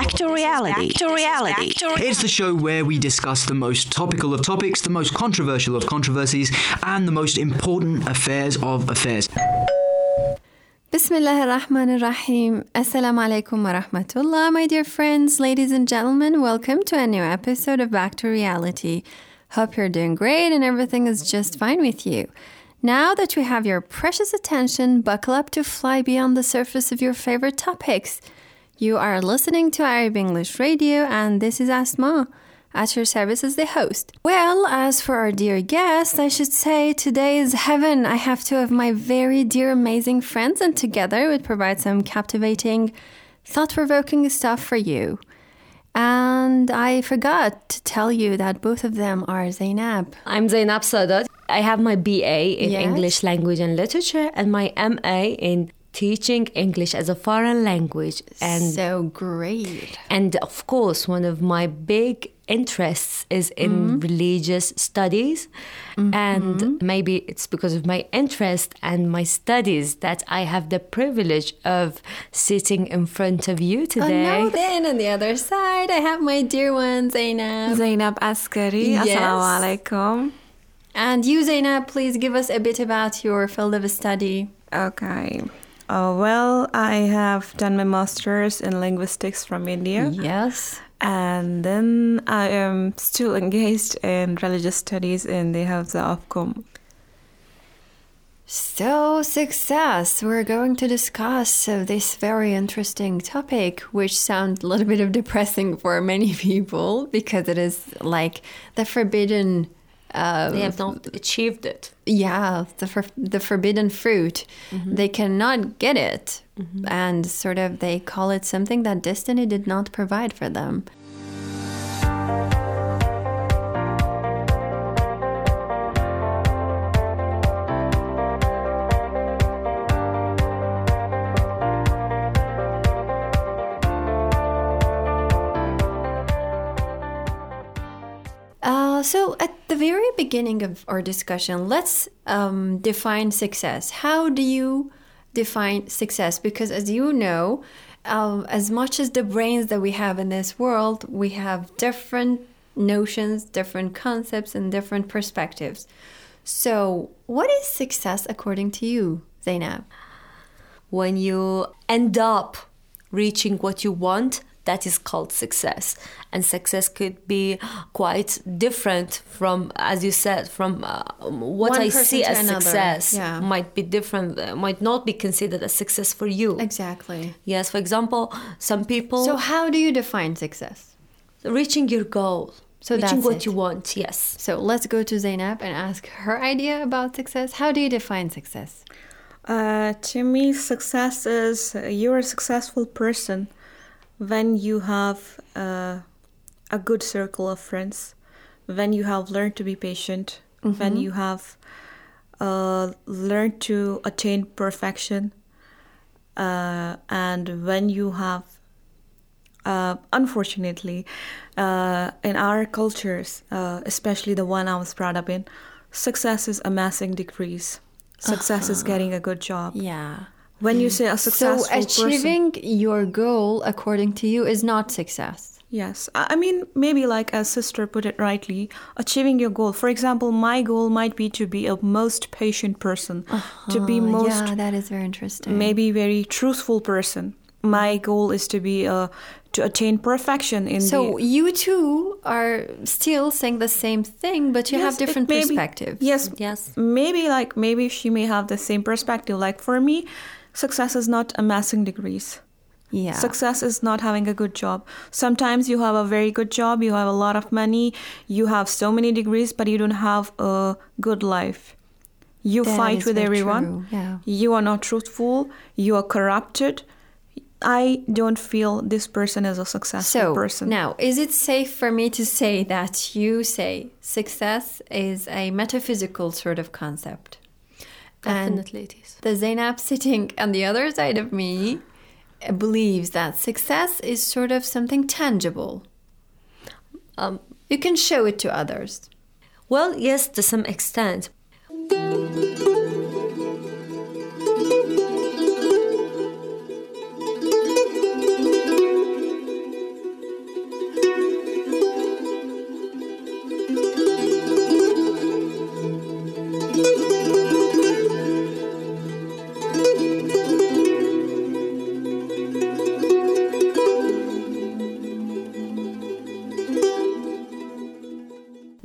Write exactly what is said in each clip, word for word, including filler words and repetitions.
Back to reality. Back to reality. Back to re- It's the show where we discuss the most topical of topics, the most controversial of controversies, and the most important affairs of affairs. Bismillah ar-Rahman ar-Rahim. Assalamu alaikum wa rahmatullah, my dear friends, ladies and gentlemen. Welcome to a new episode of Back to Reality. Hope you're doing great and everything is just fine with you. Now that we have your precious attention, buckle up to fly beyond the surface of your favorite topics. You are listening to Arab English Radio, and this is Asma, at your service as the host. Well, as for our dear guest, I should say today is heaven. I have two of my very dear, amazing friends, and together we'd provide some captivating, thought-provoking stuff for you. And I forgot to tell you that both of them are Zainab. I'm Zainab Sadat. I have my B A in Yes. English Language and Literature and my M A in Teaching English as a Foreign Language. And So great. and of course, one of my big interests is in Mm-hmm. religious studies. Mm-hmm. And maybe it's because of my interest and my studies that I have the privilege of sitting in front of you today. Oh, no, then on the other side, I have my dear one, Zainab. Zainab Askari. Yes. Assalamu alaikum. And you, Zainab, please give us a bit about your field of study. Okay. Uh, well, I have done my master's in linguistics from India. Yes. And then I am still engaged in religious studies in the Hafza of Qom. So, success. We're going to discuss uh, this very interesting topic, which sounds a little bit of depressing for many people because it is like the forbidden. Uh, They have not achieved it. yeah, the for, the forbidden fruit. They cannot get it, and sort of they call it something that destiny did not provide for them. Uh, so at the very beginning of our discussion, let's um, define success. How do you define success? Because as you know, uh, as much as the brains that we have in this world, we have different notions, different concepts, and different perspectives. So what is success according to you, Zainab? When you end up reaching what you want, that is called success. And success could be quite different from, as you said, from uh, what One I person see to as another. success Yeah. might be different, uh, might not be considered a success for you. Exactly. Yes, for example, some people So how do you define success? reaching your goal, So reaching that's what it. you want, yes. So let's go to Zainab and ask her idea about success. How do you define success? Uh, to me, success is uh, you're a successful person when you have uh, a good circle of friends, when you have learned to be patient, when you have uh, learned to attain perfection, uh, and when you have, uh, unfortunately, uh, in our cultures, uh, especially the one I was brought up in, success is amassing degrees. Success is getting a good job. Yeah. When you say a So successful person, achieving your goal, according to you, is not success. yes, I I mean maybe like as sister put it rightly, achieving your goal. For example, my goal might be to be a most patient person, to be Uh, most yeah, that is very interesting. maybe very truthful person. My goal is to be uh, to attain perfection in So the. you two are still saying the same thing, but you Yes, have it different may be- perspectives. Yes, Yes. maybe like maybe she may have the same perspective. Like for me, success is not amassing degrees. Yeah. Success is not having a good job. Sometimes you have a very good job, you have a lot of money, you have so many degrees, but you don't have a good life. You That fight is with very everyone. true, yeah. You are not truthful. You are corrupted. I don't feel this person is a successful So person. now, is it safe for me to say that you say success is a metaphysical sort of concept? And Definitely it is. the Zainab sitting on the other side of me believes that success is sort of something tangible. Um, You can show it to others. well, yes, to some extent.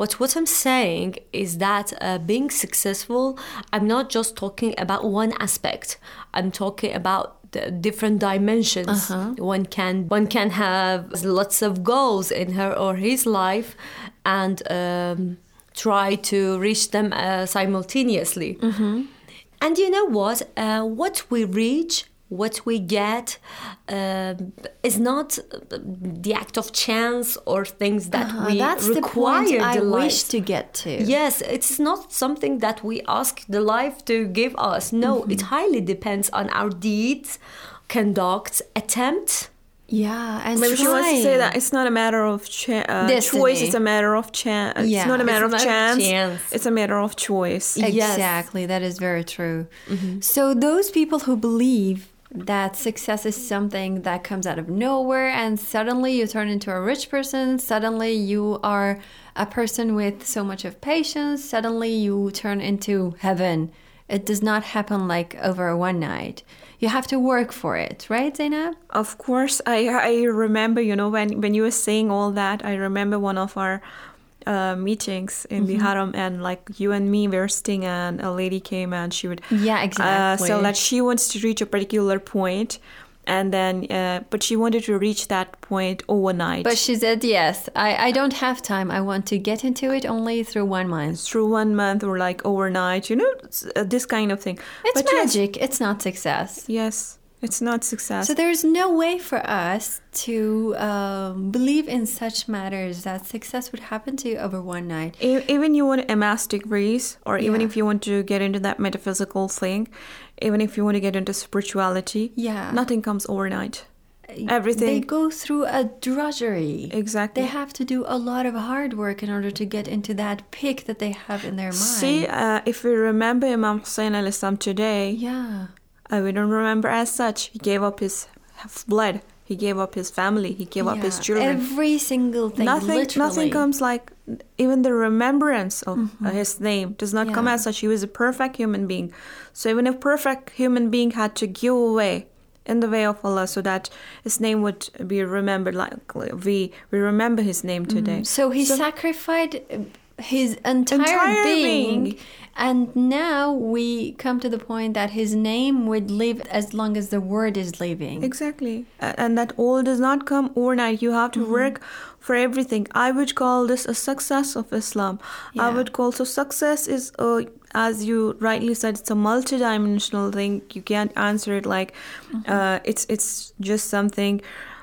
But what I'm saying is that uh, being successful, I'm not just talking about one aspect. I'm talking about the different dimensions. Uh-huh. One can one can have lots of goals in her or his life and um, try to reach them uh, simultaneously. Mm-hmm. And you know what? Uh, what we reach, what we get, uh, is not the act of chance or things that uh, we that's require the, point the I life. wish to get to. Yes, it's not something that we ask the life to give us. No, mm-hmm. it highly depends on our deeds, conducts, attempts. Yeah, and maybe trying. she wants to say that it's not a matter of cha- uh, choice, it's a matter of chance. Yeah. It's not a matter it's of not chance, chance, it's a matter of choice. Exactly, yes. That is very true. Mm-hmm. So those people who believe that success is something that comes out of nowhere and suddenly you turn into a rich person, suddenly you are a person with so much of patience, suddenly you turn into heaven. It does not happen like over one night. You have to work for it, right, Zainab? Of course. I I remember, you know, when, when you were saying all that, I remember one of our uh, meetings in mm-hmm. the Haram, and like you and me were sitting and a lady came and she would... Yeah, exactly. Uh, so like she wants to reach a particular point, and then, uh, but she wanted to reach that point overnight. But she said, yes, I, I don't have time. I want to get into it only through one month. Through one month or like overnight, you know, uh, this kind of thing. It's but magic. Yes, it's not success. Yes, it's not success. So there's no way for us to um, believe in such matters that success would happen to you over one night. E- even you want to amass degrees, or even Yeah. if you want to get into that metaphysical thing, even if you want to get into spirituality, Yeah. nothing comes overnight. Everything. They go through a drudgery. Exactly. They have to do a lot of hard work in order to get into that peak that they have in their mind. See, uh, if we remember Imam Hussein al-Islam today, Yeah. uh, we don't remember as such. He gave up his blood. He gave up his family. He gave up his Yeah. children. Every single thing, Nothing, literally. nothing comes like, even the remembrance of Mm-hmm. uh, his name does not come Yeah. as such. He was a perfect human being. So even a perfect human being had to give away in the way of Allah so that his name would be remembered, like we we remember his name today. So he sacrificed his entire, Entire being, being. and now we come to the point that his name would live as long as the word is living. Exactly. A- And that all does not come overnight. You have to Mm-hmm. work for everything. I would call this a success of Islam. Yeah. I would call, so success is, a, as you rightly said, it's a multidimensional thing. You can't answer it like Mm-hmm. uh, it's it's just something.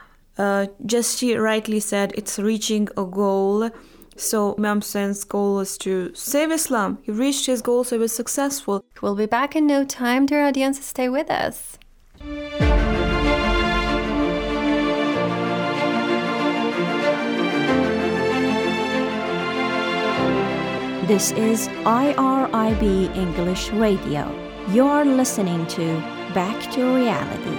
Uh, just she rightly said, it's reaching a goal. So Imam Hussein's goal was to save Islam. He reached his goal, so he was successful. We'll be back in no time. Dear audience, stay with us. This is I R I B English Radio. You're listening to Back to Reality.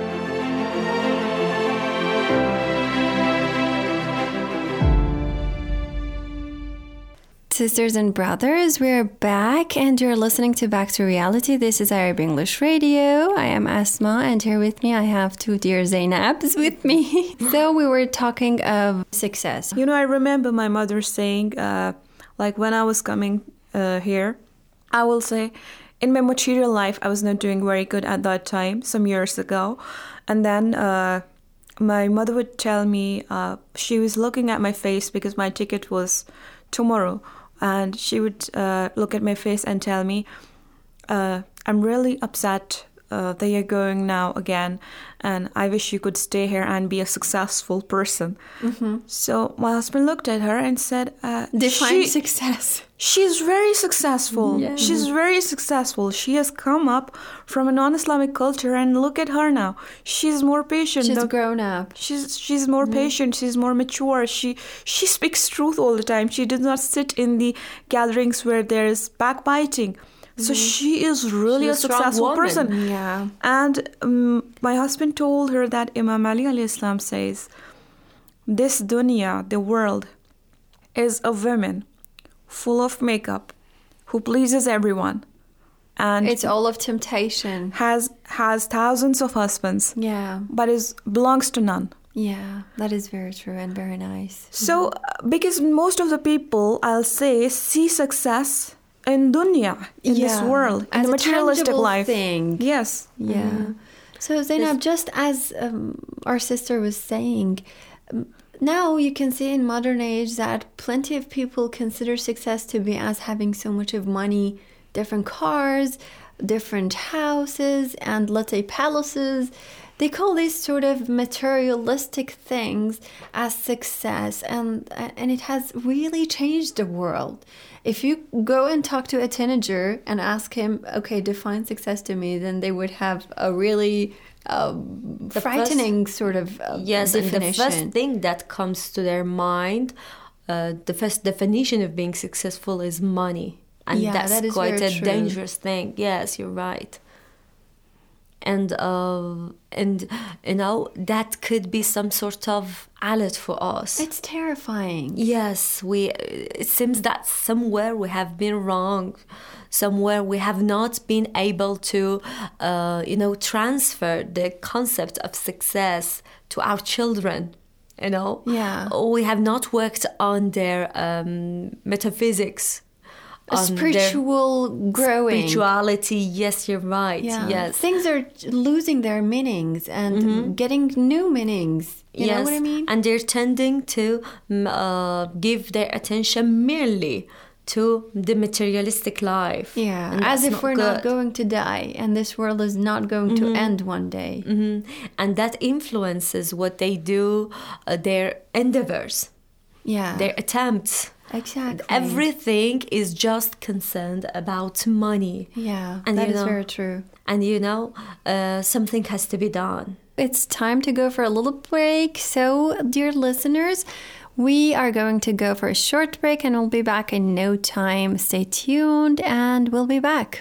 Sisters and brothers, we're back and you're listening to Back to Reality. This is Arab English Radio. I am Asma, and here with me I have two dear Zainabs with me. So we were talking of success. You know, I remember my mother saying, uh, like when I was coming uh, here, I will say, in my material life, I was not doing very good at that time, some years ago. And then uh, my mother would tell me, uh, she was looking at my face because my ticket was tomorrow. And she would uh, look at my face and tell me, uh, I'm really upset uh, that you're going now again. And I wish you could stay here and be a successful person. Mm-hmm. So my husband looked at her and said, uh, Define she, success. She's very successful. Yeah. She's very successful. She has come up from a non-Islamic culture, and look at her now. She's more patient. She's The- grown up. She's she's more patient. She's more mature. She she speaks truth all the time. She does not sit in the gatherings where there is backbiting. So she is really She's a a strong successful woman. person. Yeah. And um, my husband told her that Imam Ali alayhi salam says, this dunya, the world, is a woman full of makeup who pleases everyone and It's all of temptation. has has thousands of husbands, Yeah. but is belongs to none. Yeah, that is very true and very nice. So, uh, because most of the people, I'll say, see success in dunya, in this Yeah, world, in as the a materialistic tangible life. thing. Yes. Yeah. So Zainab, just as um, our sister was saying, um, now you can see in modern age that plenty of people consider success to be as having so much of money, different cars, different houses, and let's say palaces. They call these sort of materialistic things as success, and and it has really changed the world. If you go and talk to a teenager and ask him, okay, define success to me, then they would have a really um, frightening first, sort of uh, yes, definition. And the first thing that comes to their mind, uh, the first definition of being successful is money. And Yeah, that's that is quite very a true. dangerous thing. Yes, you're right. And uh, and you know that could be some sort of alert for us. It's terrifying. Yes, we. It seems that somewhere we have been wrong, somewhere we have not been able to, uh, you know, transfer the concept of success to our children. You know, Yeah. we have not worked on their um, metaphysics. A on their spiritual growing. spirituality. Yes, you're right. Yeah. Yes. Things are losing their meanings and getting new meanings. You yes. know what I mean? And they're tending to mm, uh, give their attention merely to the materialistic life. Yeah, And as that's if not we're not good. going to die and this world is not going to end one day. Mhm. And that influences what they do, uh, their endeavors, Yeah, their attempts. exactly. Everything is just concerned about money. Yeah, And that you is know- very true. And you know, uh, something has to be done. It's time to go for a little break. So, dear listeners, we are going to go for a short break and we'll be back in no time. Stay tuned and we'll be back.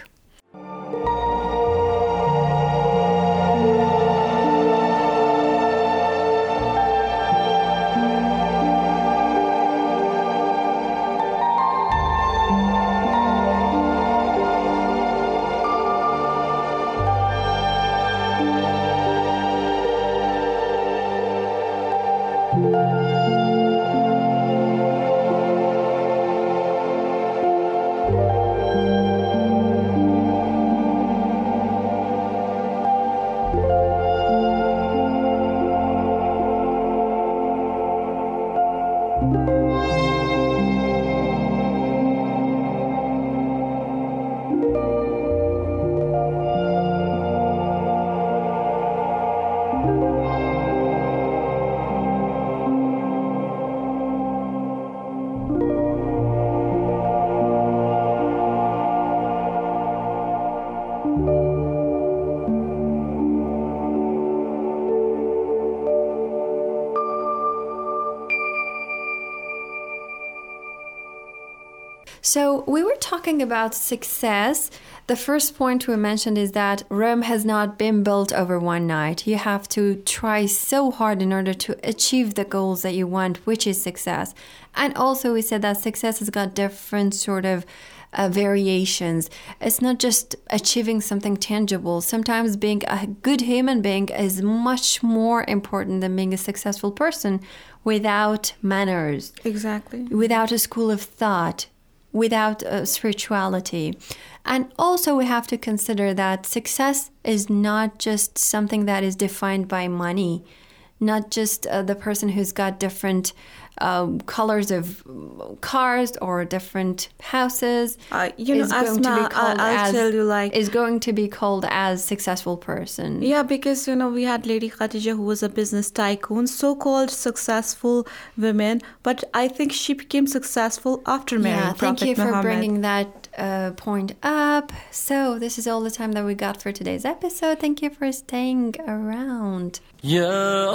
So we were talking about success. The first point we mentioned is that Rome has not been built over one night. You have to try so hard in order to achieve the goals that you want, which is success. And also we said that success has got different sort of uh, variations. It's not just achieving something tangible. Sometimes being a good human being is much more important than being a successful person without manners, Exactly. without a school of thought, without uh, spirituality. And also we have to consider that success is not just something that is defined by money, not just uh, the person who's got different um, colors of cars or different houses. Uh, you know, is going to Asma, be called I- I'll as, tell you, like- is going to be called as successful person. Yeah, because, you know, we had Lady Khadija, who was a business tycoon, so-called successful women, but I think she became successful after marrying Yeah, Prophet thank you for Muhammad. bringing that uh, point up. So this is all the time that we got for today's episode. Thank you for staying around. يا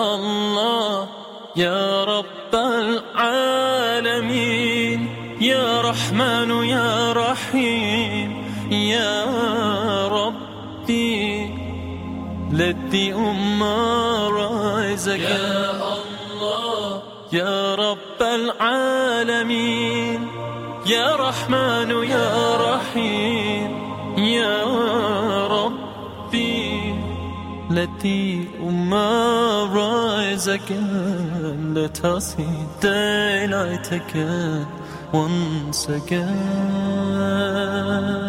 الله يا رب العالمين يا رحمن يا رحيم يا ربي الذي أمة رزقك يا الله يا رب العالمين يا رحمن يا رحيم يا ربي التي أمة rise again. Let us see daylight again, once again.